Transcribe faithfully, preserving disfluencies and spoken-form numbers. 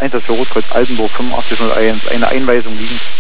Sanitas für Rotkreuz Altenburg fünfundachtzig null eins, eine Einweisung liegen.